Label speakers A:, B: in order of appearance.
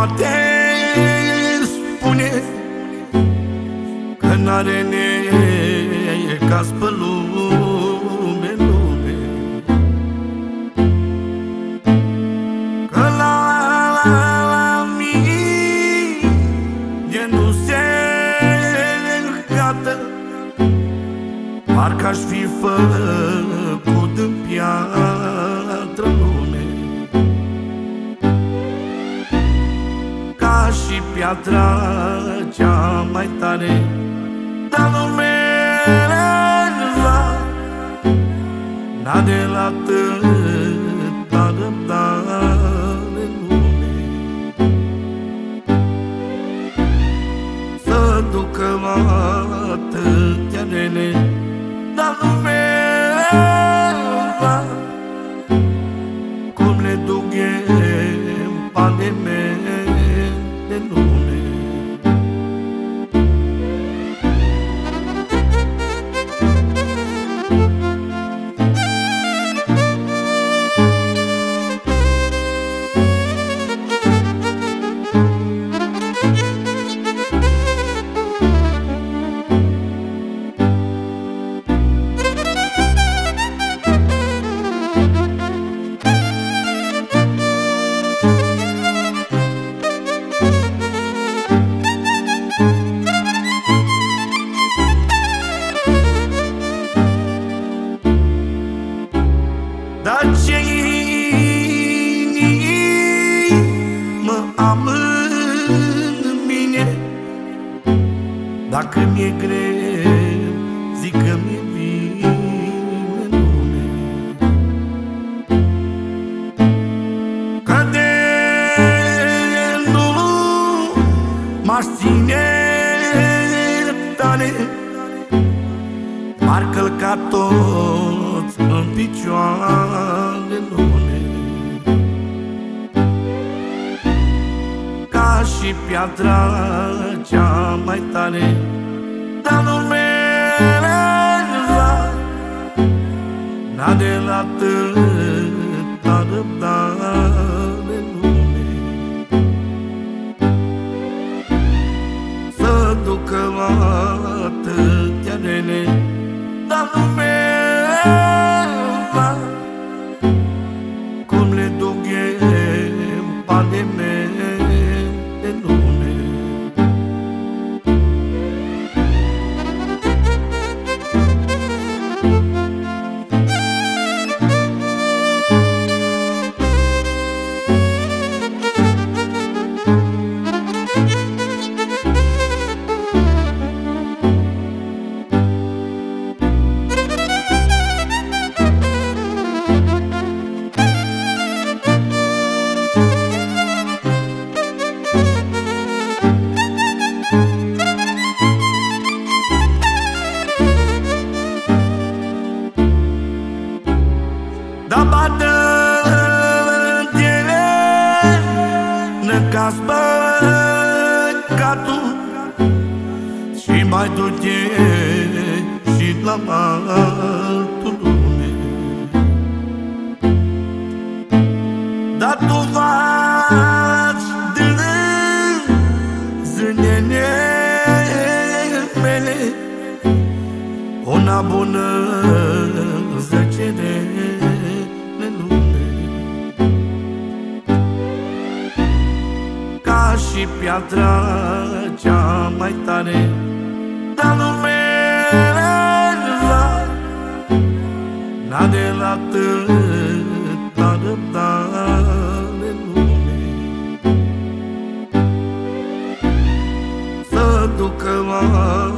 A: poate spune că n-are necaz pe lume, că la mine nu se gata, parcă-aș fi făcut în piatră lume, ca și piatra cea mai tare, dar lume n-a de la tâta răbdare lume, să ducă atâtea rele, dar lume cum le duc în pane mele de lume. Dar ce inimă am în mine, dacă mi-e greu, zic că mi-e bine în lume, că de nu m-aș ține tare, m-ar călca toți în picioare lume, ca și piatra cea mai tare, dar lume n-a de la tâta răbdare lume, să ducă atâtea rele, dar lume cum le duc în pane mele de lume. Da badă-n-tele nă-caz păcatul și mai du-te și la altul lume, dar tu faci de zânele mele una bună zăcere lume, ca și piatra cea mai tare, dar lume n-a de la tâta răbdare lume, să ducă